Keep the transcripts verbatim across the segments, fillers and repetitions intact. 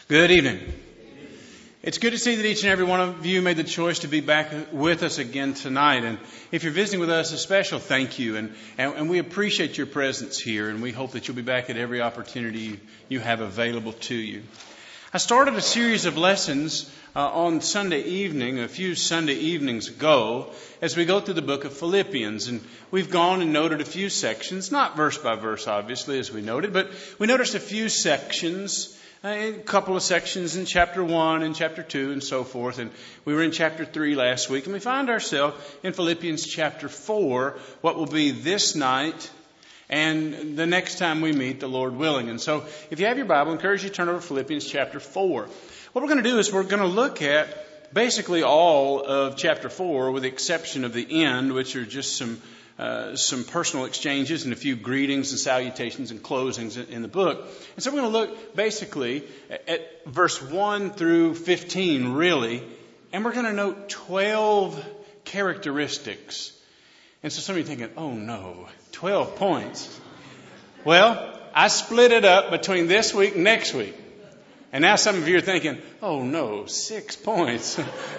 Good evening. It's good to see that each and every one of you made the choice to be back with us again tonight. And if you're visiting with us, a special thank you. And, and, and we appreciate your presence here. And we hope that you'll be back at every opportunity you have available to you. I started a series of lessons uh, on Sunday evening, a few Sunday evenings ago, as we go through the book of Philippians. And we've gone and noted a few sections, not verse by verse, obviously, as we noted, but we noticed a few sections. A couple of sections in chapter one and chapter two and so forth. And we were in chapter three last week. And we find ourselves in Philippians chapter four, what will be this night and the next time we meet, the Lord willing. And so if you have your Bible, I encourage you to turn over to Philippians chapter four. What we're going to do is we're going to look at basically all of chapter four, with the exception of the end, which are just some Uh, some personal exchanges and a few greetings and salutations and closings in, in the book. And so we're going to look basically at, at verse one through fifteen, really, and we're going to note twelve characteristics. And so some of you are thinking, oh no, twelve points. Well, I split it up between this week and next week. And now some of you are thinking, oh no, six points.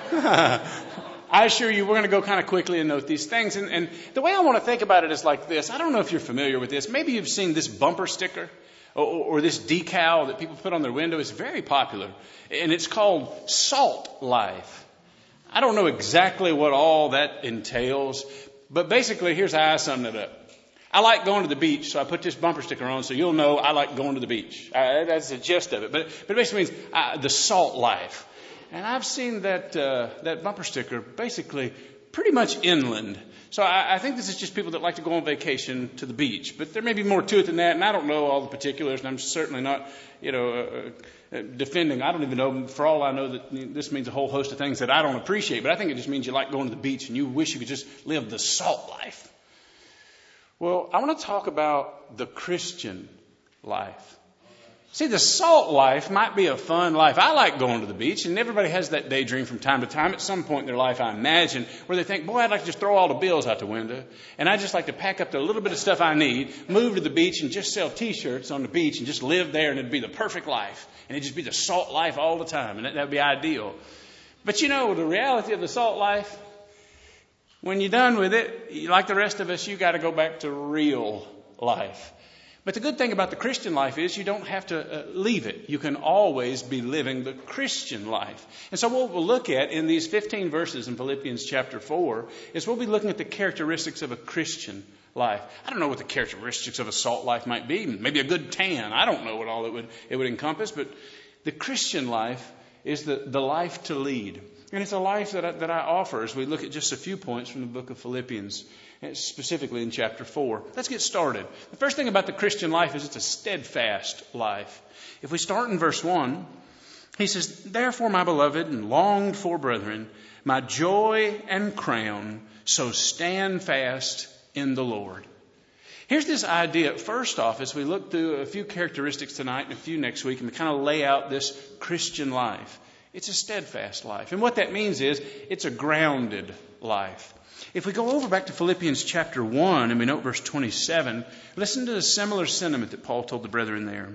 I assure you, we're going to go kind of quickly and note these things. And, and the way I want to think about it is like this. I don't know if you're familiar with this. Maybe you've seen this bumper sticker or, or this decal that people put on their window. It's very popular. And it's called Salt Life. I don't know exactly what all that entails. But basically, here's how I sum it up. I like going to the beach, so I put this bumper sticker on so you'll know I like going to the beach. I, that's the gist of it. But, but it basically means uh, the salt life. And I've seen that uh, that bumper sticker basically pretty much inland. So I, I think this is just people that like to go on vacation to the beach. But there may be more to it than that, and I don't know all the particulars, and I'm certainly not, you know, uh, uh, defending. I don't even know, for all I know, that this means a whole host of things that I don't appreciate. But I think it just means you like going to the beach, and you wish you could just live the salt life. Well, I want to talk about the Christian life. See, the salt life might be a fun life. I like going to the beach, and everybody has that daydream from time to time at some point in their life, I imagine, where they think, boy, I'd like to just throw all the bills out the window, and I'd just like to pack up the little bit of stuff I need, move to the beach, and just sell T-shirts on the beach and just live there, and it'd be the perfect life. And it'd just be the salt life all the time, and that would be ideal. But you know, the reality of the salt life, when you're done with it, like the rest of us, you got to go back to real life. But the good thing about the Christian life is you don't have to uh, leave it. You can always be living the Christian life. And so what we'll look at in these fifteen verses in Philippians chapter four is we'll be looking at the characteristics of a Christian life. I don't know what the characteristics of a salt life might be. Maybe a good tan. I don't know what all it would it would encompass. But the Christian life is the, the life to lead. And it's a life that I, that I offer as we look at just a few points from the book of Philippians, specifically in chapter four. Let's get started. The first thing about the Christian life is it's a steadfast life. If we start in verse one, he says, "Therefore, my beloved and longed for brethren, my joy and crown, so stand fast in the Lord." Here's this idea, first off, as we look through a few characteristics tonight and a few next week, and we kind of lay out this Christian life. It's a steadfast life. And what that means is it's a grounded life. If we go over back to Philippians chapter one and we note verse twenty-seven, listen to the similar sentiment that Paul told the brethren there.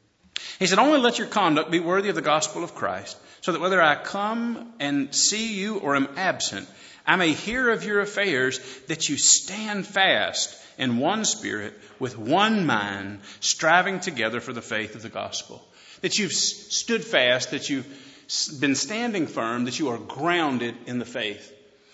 He said, "Only let your conduct be worthy of the gospel of Christ, so that whether I come and see you or am absent, I may hear of your affairs, that you stand fast in one spirit, with one mind, striving together for the faith of the gospel." That you've stood fast, that you've been standing firm, that you are grounded in the faith.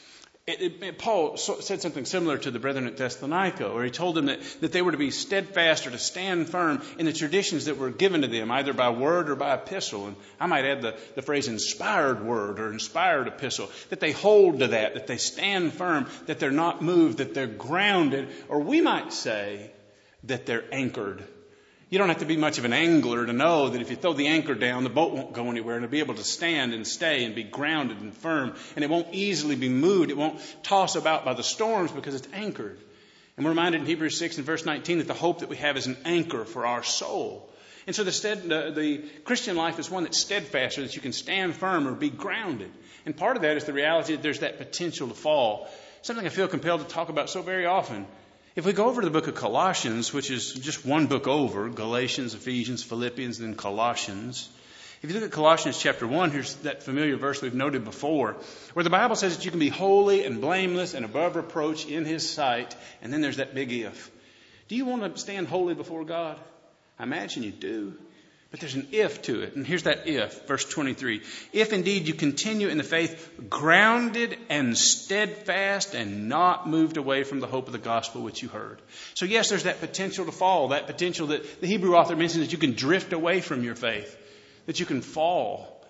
It, it, it, Paul so, said something similar to the brethren at Thessalonica, where he told them that, that they were to be steadfast or to stand firm in the traditions that were given to them, either by word or by epistle. And I might add the, the phrase inspired word or inspired epistle, that they hold to that, that they stand firm, that they're not moved, that they're grounded, or we might say that they're anchored. You don't have to be much of an angler to know that if you throw the anchor down, the boat won't go anywhere, and it'll be able to stand and stay and be grounded and firm, and it won't easily be moved. It won't toss about by the storms because it's anchored. And we're reminded in Hebrews six and verse nineteen that the hope that we have is an anchor for our soul. And so the, stead, the, the Christian life is one that's steadfast, so that you can stand firm or be grounded. And part of that is the reality that there's that potential to fall. Something I feel compelled to talk about so very often. If we go over to the book of Colossians, which is just one book over, Galatians, Ephesians, Philippians, and then Colossians, If you look at Colossians chapter one, here's that familiar verse we've noted before, where the Bible says that you can be holy and blameless and above reproach in His sight. And then there's that big if. Do you want to stand holy before God? I imagine you do. But there's an if to it. And here's that if, verse twenty-three. If indeed you continue in the faith, grounded and steadfast and not moved away from the hope of the gospel which you heard. So yes, there's that potential to fall, that potential that the Hebrew author mentions that you can drift away from your faith, that you can fall.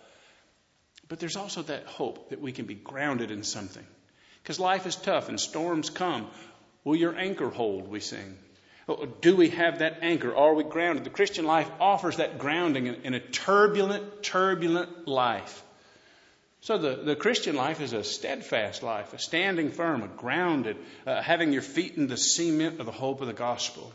But there's also that hope that we can be grounded in something. Because life is tough and storms come. Will your anchor hold, we sing. Do we have that anchor? Are we grounded? The Christian life offers that grounding in, in a turbulent, turbulent life. So the, the Christian life is a steadfast life, a standing firm, a grounded, uh, having your feet in the cement of the hope of the gospel.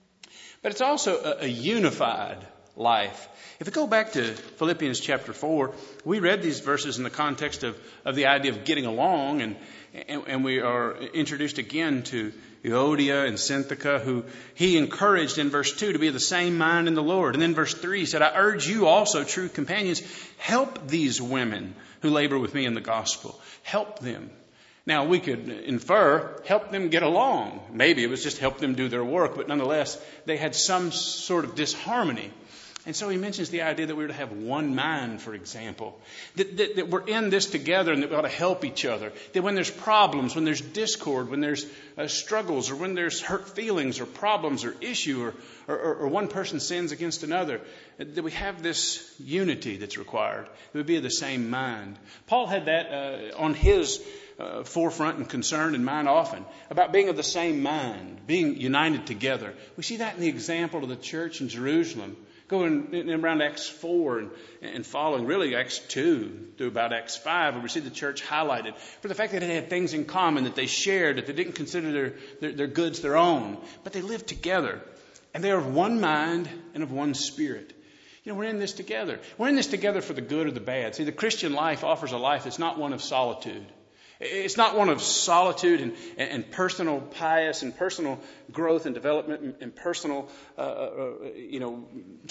But it's also a, a unified life. If we go back to Philippians chapter four, we read these verses in the context of, of the idea of getting along, and, and, and we are introduced again to Euodia and Syntyche, who he encouraged in verse two to be of the same mind in the Lord. And then verse three, he said, I urge you also, true companions, help these women who labor with me in the gospel. Help them. Now, we could infer, help them get along. Maybe it was just help them do their work, but nonetheless, they had some sort of disharmony. And so he mentions the idea that we were to have one mind, for example. That, that, that we're in this together and that we ought to help each other. That when there's problems, when there's discord, when there's uh, struggles, or when there's hurt feelings or problems or issue, or, or, or one person sins against another, that we have this unity that's required. That we be of the same mind. Paul had that uh, on his uh, forefront and concern in mind often, about being of the same mind, being united together. We see that in the example of the church in Jerusalem. Going in around Acts four and, and following, really Acts two through about Acts five, where we see the church highlighted for the fact that they had things in common, that they shared, that they didn't consider their, their, their goods their own, but they lived together. And they are of one mind and of one spirit. You know, we're in this together. We're in this together for the good or the bad. See, the Christian life offers a life that's not one of solitude. It's not one of solitude and, and, and personal pious and personal growth and development and, and personal, uh, uh, you know,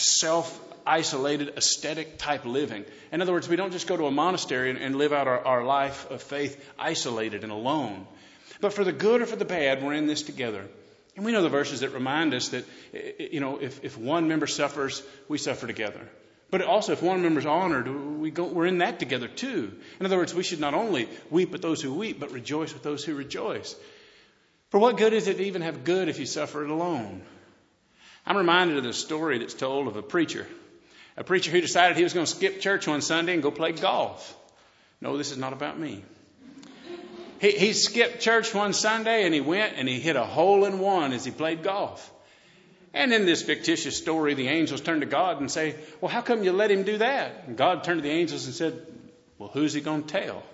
self-isolated, ascetic type living. In other words, we don't just go to a monastery and, and live out our, our life of faith isolated and alone. But for the good or for the bad, we're in this together. And we know the verses that remind us that, you know, if, if one member suffers, we suffer together. But also, if one member is honored, we go, we're in that together too. In other words, we should not only weep with those who weep, but rejoice with those who rejoice. For what good is it to even have good if you suffer it alone? I'm reminded of the story that's told of a preacher. A preacher who decided he was going to skip church one Sunday and go play golf. No, this is not about me. He, he skipped church one Sunday and he went and he hit a hole in one as he played golf. And in this fictitious story, the angels turn to God and say, well, how come you let him do that? And God turned to the angels and said, well, who's he going to tell?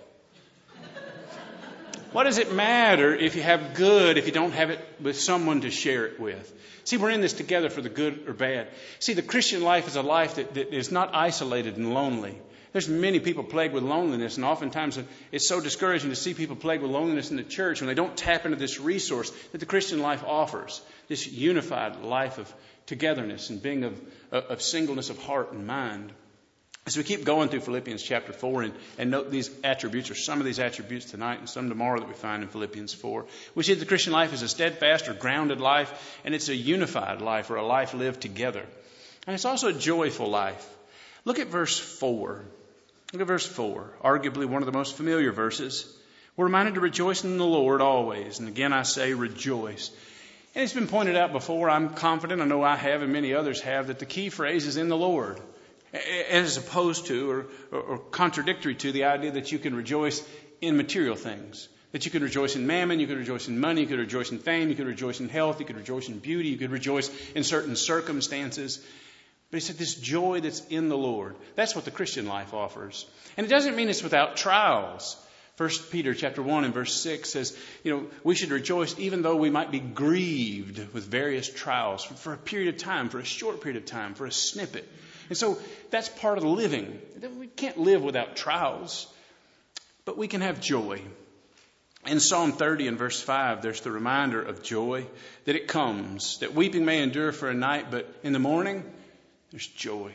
What does it matter if you have good if you don't have it with someone to share it with? See, we're in this together for the good or bad. See, the Christian life is a life that, that is not isolated and lonely. There's many people plagued with loneliness, and oftentimes it's so discouraging to see people plagued with loneliness in the church when they don't tap into this resource that the Christian life offers, this unified life of togetherness and being of, of singleness of heart and mind. As we keep going through Philippians chapter four and, and note these attributes, or some of these attributes tonight and some tomorrow that we find in Philippians four, we see that the Christian life is a steadfast or grounded life, and it's a unified life, or a life lived together. And it's also a joyful life. Look at verse four. Look at verse four, arguably one of the most familiar verses. We're reminded to rejoice in the Lord always. And again, I say rejoice. And it's been pointed out before, I'm confident, I know I have and many others have, that the key phrase is in the Lord, as opposed to or, or, or contradictory to the idea that you can rejoice in material things. That you can rejoice in mammon, you could rejoice in money, you could rejoice in fame, you could rejoice in health, you could rejoice in beauty, you could rejoice in certain circumstances. But he said this joy that's in the Lord. That's what the Christian life offers. And it doesn't mean it's without trials. First Peter chapter one and verse six says, you know, we should rejoice even though we might be grieved with various trials for, for a period of time, for a short period of time, for a snippet. And so that's part of the living. We can't live without trials, but we can have joy. In Psalm thirty and verse five, there's the reminder of joy, that it comes, that weeping may endure for a night, but in the morning, there's joy.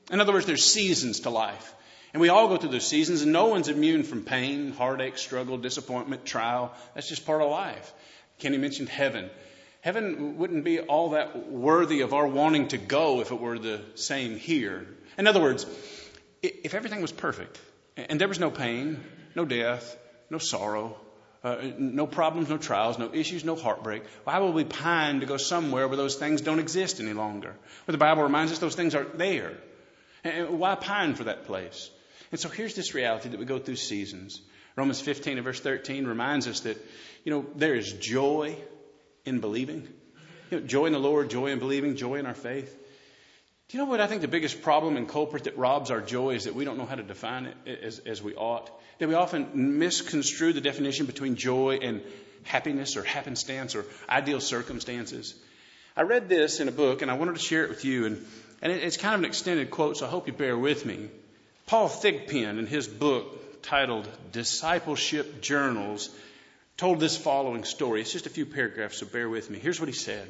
In other words, there's seasons to life. And we all go through those seasons, and no one's immune from pain, heartache, struggle, disappointment, trial. That's just part of life. Kenny mentioned heaven. Heaven wouldn't be all that worthy of our wanting to go if it were the same here. In other words, if everything was perfect, and there was no pain, no death, no sorrow, uh, no problems, no trials, no issues, no heartbreak, why would we pine to go somewhere where those things don't exist any longer? Where the Bible reminds us those things aren't there. And why pine for that place? And so here's this reality that we go through seasons. Romans fifteen and verse thirteen reminds us that, you know, there is joy in believing. You know, joy in the Lord, joy in believing, joy in our faith. Do you know what I think the biggest problem and culprit that robs our joy is that we don't know how to define it as, as we ought? That we often misconstrue the definition between joy and happiness or happenstance or ideal circumstances. I read this in a book and I wanted to share it with you. And, and it, it's kind of an extended quote, so I hope you bear with me. Paul Thigpen, in his book titled Discipleship Journals, told this following story. It's just a few paragraphs, so bear with me. Here's what he said.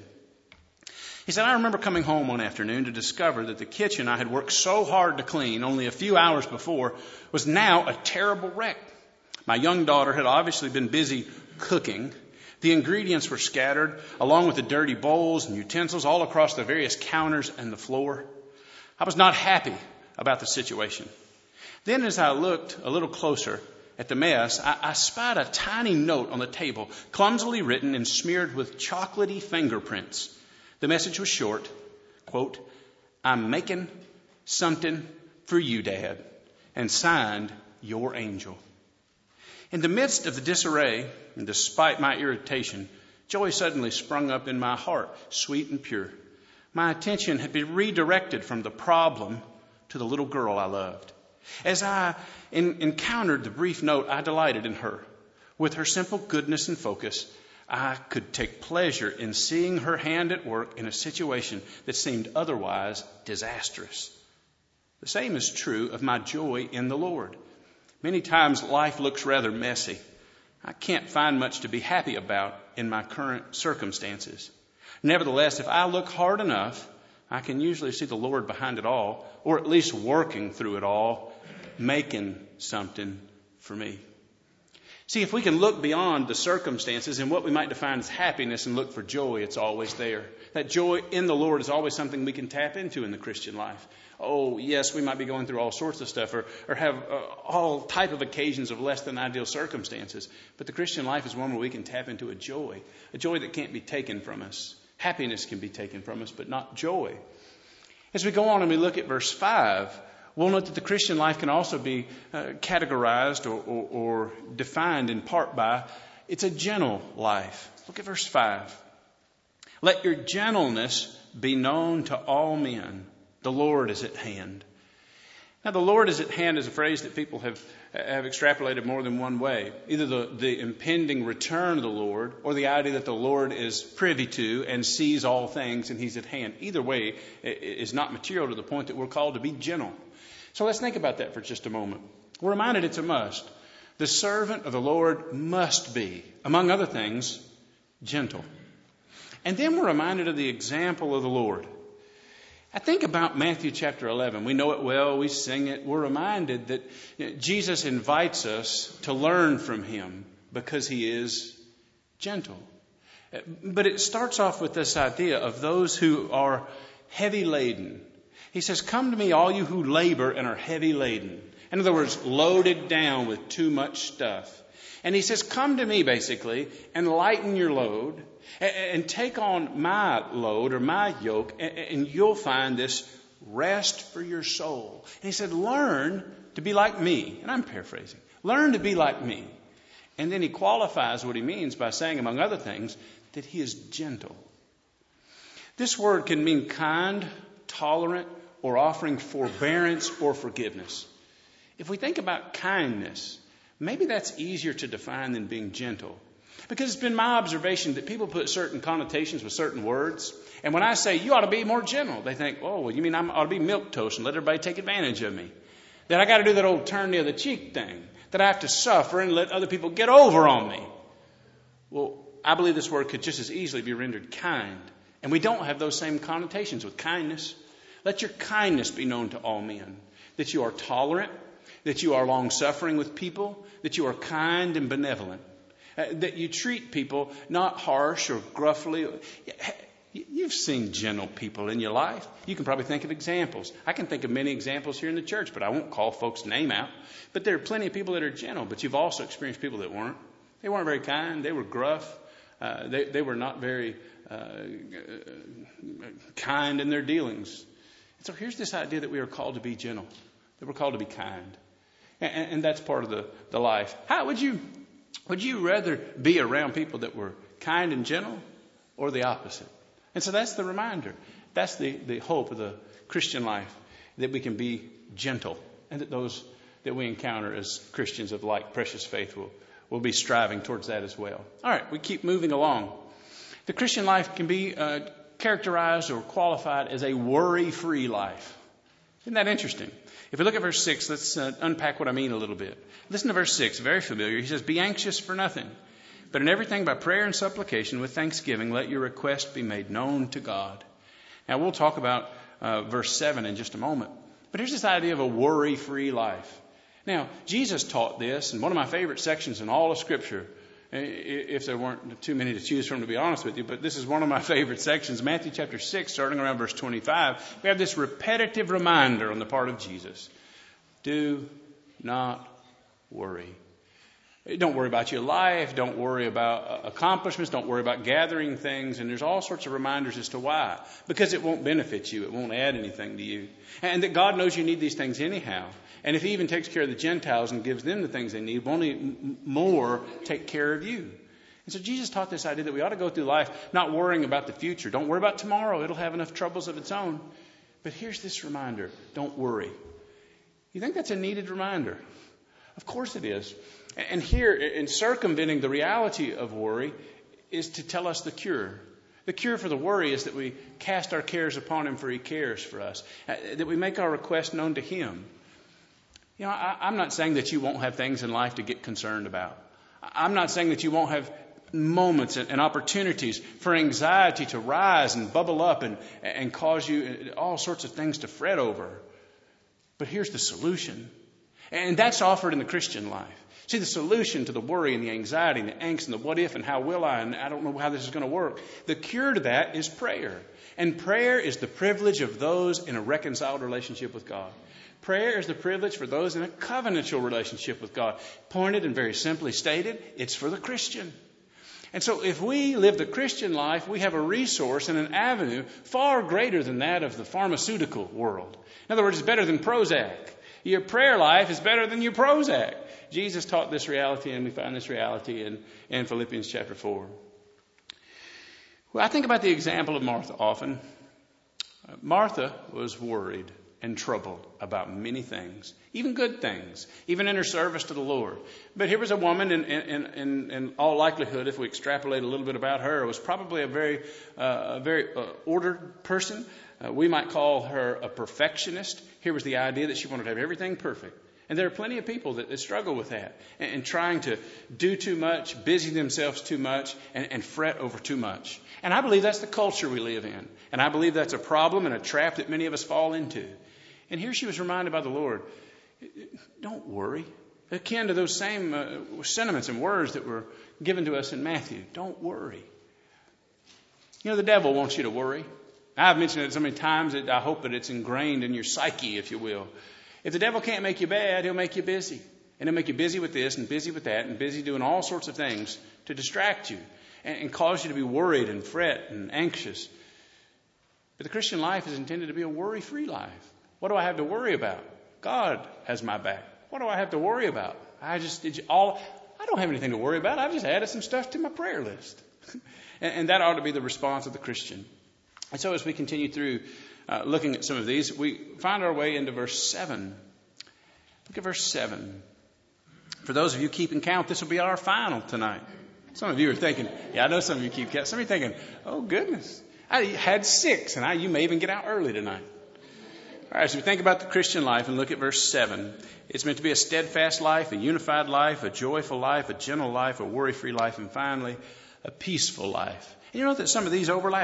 He said, I remember coming home one afternoon to discover that the kitchen I had worked so hard to clean only a few hours before was now a terrible wreck. My young daughter had obviously been busy cooking. The ingredients were scattered, along with the dirty bowls and utensils all across the various counters and the floor. I was not happy about the situation. Then as I looked a little closer at the mess, I, I spied a tiny note on the table, clumsily written and smeared with chocolatey fingerprints. The message was short, quote, I'm making something for you, Dad, and signed, your angel. In the midst of the disarray, and despite my irritation, joy suddenly sprung up in my heart, sweet and pure. My attention had been redirected from the problem to the little girl I loved. As I in, encountered the brief note, I delighted in her. With her simple goodness and focus, I could take pleasure in seeing her hand at work in a situation that seemed otherwise disastrous. The same is true of my joy in the Lord. Many times life looks rather messy. I can't find much to be happy about in my current circumstances. Nevertheless, if I look hard enough, I can usually see the Lord behind it all, or at least working through it all, making something for me. See, if we can look beyond the circumstances and what we might define as happiness and look for joy, it's always there. That joy in the Lord is always something we can tap into in the Christian life. Oh, yes, we might be going through all sorts of stuff or, or have uh, all type of occasions of less than ideal circumstances. But the Christian life is one where we can tap into a joy, a joy that can't be taken from us. Happiness can be taken from us, but not joy. As we go on and we look at verse five, we'll note that the Christian life can also be uh, categorized or, or, or defined in part by it's a gentle life. Look at verse five. Let your gentleness be known to all men. The Lord is at hand. Now, the Lord is at hand is a phrase that people have have extrapolated more than one way. Either the, the impending return of the Lord or the idea that the Lord is privy to and sees all things and he's at hand. Either way is not material to the point that we're called to be gentle. So let's think about that for just a moment. We're reminded it's a must. The servant of the Lord must be, among other things, gentle. And then we're reminded of the example of the Lord. I think about Matthew chapter eleven. We know it well. We sing it. We're reminded that Jesus invites us to learn from him because he is gentle. But it starts off with this idea of those who are heavy laden. He says, come to me, all you who labor and are heavy laden. In other words, loaded down with too much stuff. And he says, come to me, basically, and lighten your load and take on my load or my yoke, and you'll find this rest for your soul. And he said, learn to be like me. And I'm paraphrasing. Learn to be like me. And then he qualifies what he means by saying, among other things, that he is gentle. This word can mean kind, tolerant, or offering forbearance or forgiveness. If we think about kindness, maybe that's easier to define than being gentle. Because it's been my observation that people put certain connotations with certain words. And when I say, you ought to be more gentle, they think, oh, well, you mean I ought to be milquetoast and let everybody take advantage of me? That I got to do that old turn the other cheek thing. That I have to suffer and let other people get over on me. Well, I believe this word could just as easily be rendered kind. And we don't have those same connotations with kindness. Let your kindness be known to all men, that you are tolerant, that you are long-suffering with people, that you are kind and benevolent, uh, that you treat people not harsh or gruffly. You've seen gentle people in your life. You can probably think of examples. I can think of many examples here in the church, but I won't call folks' name out. But there are plenty of people that are gentle, but you've also experienced people that weren't. They weren't very kind. They were gruff. Uh, they, they were not very uh, kind in their dealings. And so here's this idea that we are called to be gentle, that we're called to be kind. And, and that's part of the, the life. How would you, would you rather be around people that were kind and gentle or the opposite? And so that's the reminder. That's the, the hope of the Christian life, that we can be gentle, and that those that we encounter as Christians of like precious faith will, will be striving towards that as well. All right, we keep moving along. The Christian life can be uh, characterized or qualified as a worry-free life. Isn't that interesting? If we look at verse six, let's uh, unpack what I mean a little bit. Listen to verse six, very familiar. He says, "Be anxious for nothing, but in everything by prayer and supplication with thanksgiving, let your request be made known to God." Now we'll talk about uh, verse seven in just a moment. But here's this idea of a worry-free life. Now, Jesus taught this in one of my favorite sections in all of Scripture, if there weren't too many to choose from, to be honest with you. But this is one of my favorite sections, Matthew chapter six, starting around verse twenty-five. We have this repetitive reminder on the part of Jesus. Do not worry. Don't worry about your life. Don't worry about accomplishments. Don't worry about gathering things. And there's all sorts of reminders as to why. Because it won't benefit you. It won't add anything to you. And that God knows you need these things anyhow. And if He even takes care of the Gentiles and gives them the things they need, won't He more take care of you? And so Jesus taught this idea that we ought to go through life not worrying about the future. Don't worry about tomorrow. It'll have enough troubles of its own. But here's this reminder. Don't worry. You think that's a needed reminder? Of course it is. And here, in circumventing the reality of worry, is to tell us the cure. The cure for the worry is that we cast our cares upon Him, for He cares for us. That we make our request known to Him. You know, I, I'm not saying that you won't have things in life to get concerned about. I'm not saying that you won't have moments and, and opportunities for anxiety to rise and bubble up and, and cause you all sorts of things to fret over. But here's the solution. And that's offered in the Christian life. See, the solution to the worry and the anxiety and the angst and the what if and how will I and I don't know how this is going to work. The cure to that is prayer. And prayer is the privilege of those in a reconciled relationship with God. Prayer is the privilege for those in a covenantal relationship with God. Pointed and very simply stated, it's for the Christian. And so if we live the Christian life, we have a resource and an avenue far greater than that of the pharmaceutical world. In other words, it's better than Prozac. Your prayer life is better than your Prozac. Jesus taught this reality, and we find this reality in, in Philippians chapter four. Well, I think about the example of Martha often. Martha was worried and troubled about many things, even good things, even in her service to the Lord. But here was a woman, in, in, in, in all likelihood, if we extrapolate a little bit about her, was probably a very, uh, a very uh, ordered person. Uh, we might call her a perfectionist. Here was the idea that she wanted to have everything perfect. And there are plenty of people that, that struggle with that and, and trying to do too much, busy themselves too much, and, and fret over too much. And I believe that's the culture we live in. And I believe that's a problem and a trap that many of us fall into. And here she was reminded by the Lord, don't worry. Akin to those same uh, sentiments and words that were given to us in Matthew. Don't worry. You know, the devil wants you to worry. I've mentioned it so many times that I hope that it's ingrained in your psyche, if you will. If the devil can't make you bad, he'll make you busy. And he'll make you busy with this and busy with that and busy doing all sorts of things to distract you and, and cause you to be worried and fret and anxious. But the Christian life is intended to be a worry-free life. What do I have to worry about? God has my back. What do I have to worry about? I just did you all. I don't have anything to worry about. I've just added some stuff to my prayer list. and, and that ought to be the response of the Christian. And so as we continue through uh, looking at some of these, we find our way into verse seven. Look at verse seven. For those of you keeping count, this will be our final tonight. Some of you are thinking, yeah, I know some of you keep count. Some of you are thinking, oh, goodness, I had six, and I, you may even get out early tonight. All right, so we think about the Christian life and look at verse seven. It's meant to be a steadfast life, a unified life, a joyful life, a gentle life, a worry-free life, and finally, a peaceful life. And you know that some of these overlap.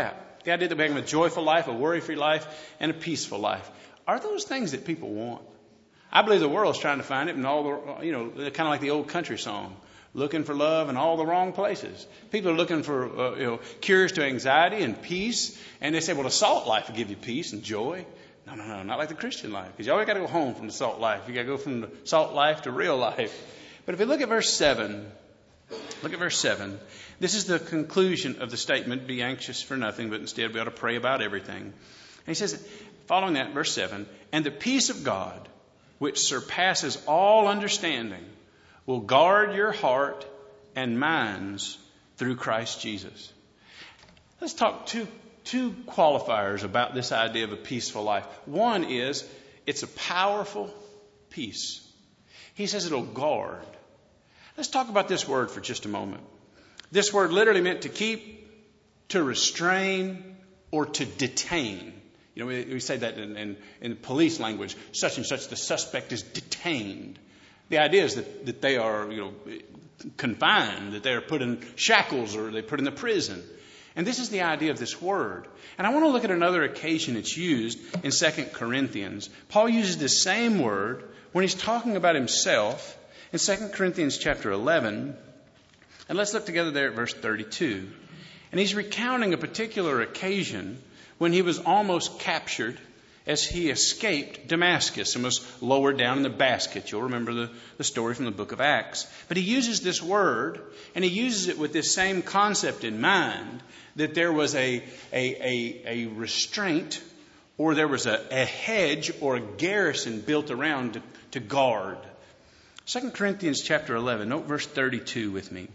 The idea that we have a joyful life, a worry-free life, and a peaceful life. Are those things that people want? I believe the world's trying to find it in all the, you know, kind of like the old country song, looking for love in all the wrong places. People are looking for, uh, you know, cures to anxiety and peace. And they say, well, the salt life will give you peace and joy. No, no, no, not like the Christian life. Because you always got to go home from the salt life. You got to go from the salt life to real life. But if you look at verse seven, look at verse seven. This is the conclusion of the statement, be anxious for nothing, but instead we ought to pray about everything. And he says, following that, verse seven, and the peace of God, which surpasses all understanding, will guard your heart and minds through Christ Jesus. Let's talk two, two qualifiers about this idea of a peaceful life. One is it's a powerful peace. He says it'll guard. Let's talk about this word for just a moment. This word literally meant to keep, to restrain, or to detain. You know, we, we say that in, in, in police language, such and such, the suspect is detained. The idea is that, that they are, you know, confined, that they are put in shackles or they put in the prison. And this is the idea of this word. And I want to look at another occasion it's used in Second Corinthians. Paul uses the same word when he's talking about himself in Second Corinthians chapter eleven. And let's look together there at verse thirty-two. And he's recounting a particular occasion when he was almost captured as he escaped Damascus and was lowered down in the basket. You'll remember the, the story from the book of Acts. But he uses this word, and he uses it with this same concept in mind, that there was a, a, a, a restraint, or there was a, a hedge or a garrison built around to, to guard. Second Corinthians chapter eleven, note verse thirty-two with me.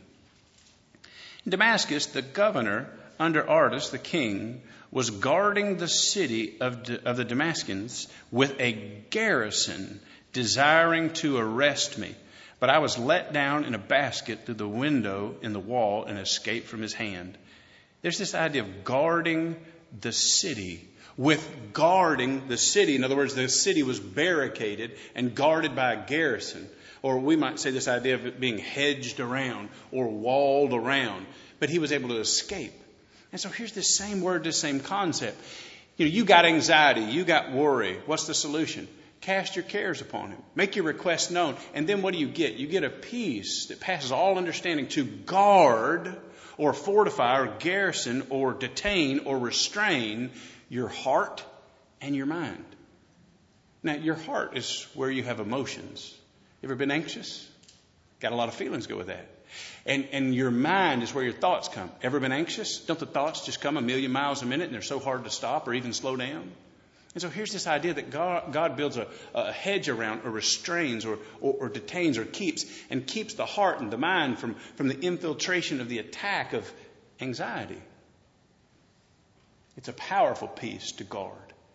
In Damascus, the governor under Aretas, the king, was guarding the city of, of the Damascens with a garrison, desiring to arrest me. But I was let down in a basket through the window in the wall and escaped from his hand. There's this idea of guarding the city. With guarding the city, in other words, the city was barricaded and guarded by a garrison. Or we might say this idea of it being hedged around or walled around. But he was able to escape. And so here's this same word, this same concept. You know, you got anxiety, you got worry. What's the solution? Cast your cares upon him. Make your requests known. And then what do you get? You get a peace that passes all understanding to guard or fortify or garrison or detain or restrain your heart and your mind. Now, your heart is where you have emotions. You ever been anxious? Got a lot of feelings go with that. And and your mind is where your thoughts come. Ever been anxious? Don't the thoughts just come a million miles a minute and they're so hard to stop or even slow down? And so here's this idea that God, God builds a, a hedge around or restrains or, or, or detains or keeps and keeps the heart and the mind from, from the infiltration of the attack of anxiety. It's a powerful piece to guard.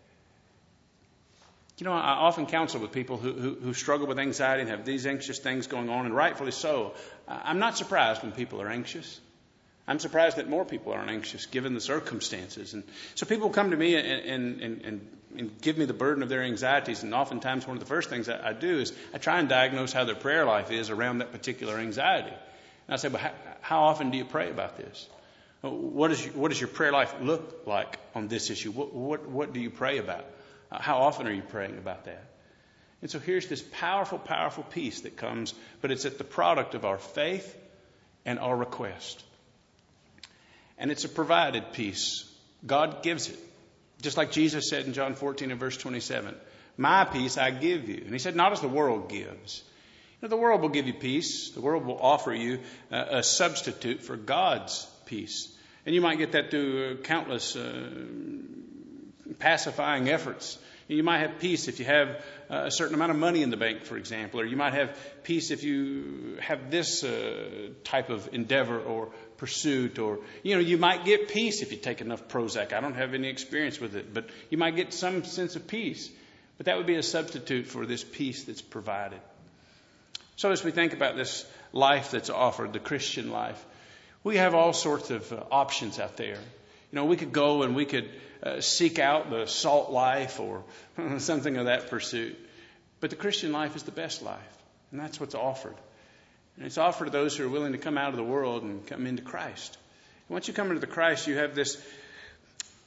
You know, I often counsel with people who, who, who struggle with anxiety and have these anxious things going on, and rightfully so. I'm not surprised when people are anxious. I'm surprised that more people aren't anxious given the circumstances. And so people come to me and, and, and, and give me the burden of their anxieties, and oftentimes one of the first things I, I do is I try and diagnose how their prayer life is around that particular anxiety. And I say, well, how, how often do you pray about this? What, is your, what does your prayer life look like on this issue? What, what, what do you pray about? Uh, how often are you praying about that? And so here's this powerful, powerful peace that comes, but it's at the product of our faith and our request. And it's a provided peace. God gives it. Just like Jesus said in John fourteen and verse twenty-seven, my peace I give you. And he said, not as the world gives. You know, the world will give you peace. The world will offer you a, a substitute for God's peace. And you might get that through countless uh, pacifying efforts. You might have peace if you have a certain amount of money in the bank, for example, or you might have peace if you have this uh, type of endeavor or pursuit, or, you know, you might get peace if you take enough Prozac. I don't have any experience with it, but you might get some sense of peace. But that would be a substitute for this peace that's provided. So as we think about this life that's offered, the Christian life, we have all sorts of uh, options out there. You know, we could go and we could uh, seek out the salt life or something of that pursuit. But the Christian life is the best life. And that's what's offered. And it's offered to those who are willing to come out of the world and come into Christ. And once you come into the Christ, you have this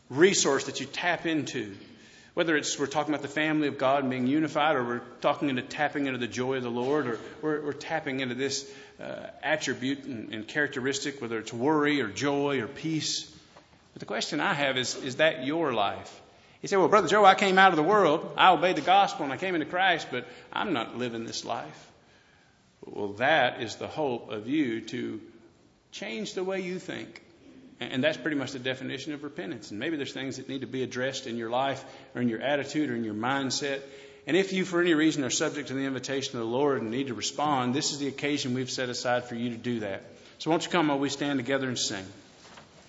resource that you tap into. Whether it's we're talking about the family of God being unified, or we're talking into tapping into the joy of the Lord, or we're, we're tapping into this uh, attribute and, and characteristic, whether it's worry or joy or peace. But the question I have is, is that your life? You say, well, Brother Joe, I came out of the world. I obeyed the gospel and I came into Christ, but I'm not living this life. Well, that is the hope of you to change the way you think. And that's pretty much the definition of repentance. And maybe there's things that need to be addressed in your life or in your attitude or in your mindset. And if you, for any reason, are subject to the invitation of the Lord and need to respond, this is the occasion we've set aside for you to do that. So won't you come while we stand together and sing.